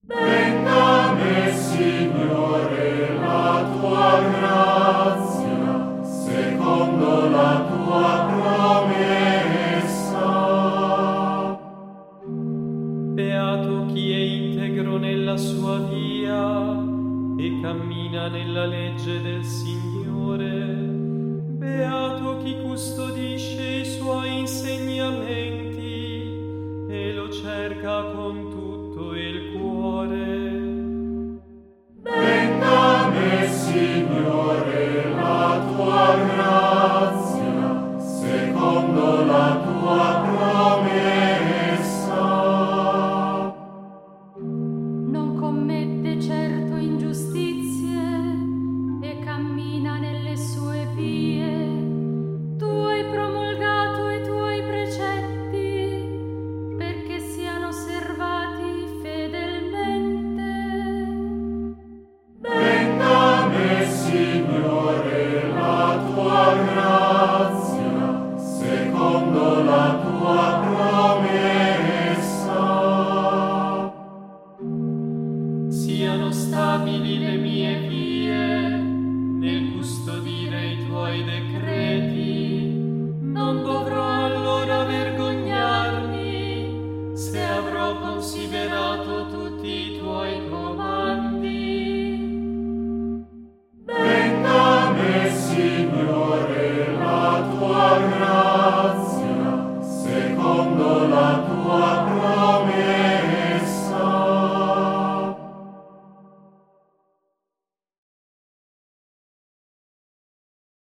Venga a me, Signore, la tua grazia, secondo la tua promessa. Beato chi è integro nella sua via e cammina nella legge del Signore. Beato chi custodisce i suoi insegnamenti e lo cerca con tutto il cuore. Venga a me, Signore, la tua grazia, secondo la tua promessa. Non commette certo ingiustizie e cammina nelle sue vie. Tu hai promulgato i tuoi precetti perché siano osservati fedelmente. Venga a me, Signore, la tua grazia, secondo la tua promessa. Siano stabili le mie vie nel custodire i tuoi decreti. Non dovrò allora vergognarmi se avrò considerato tutti i tuoi comandi. Venga a me, Signore, la tua grazia,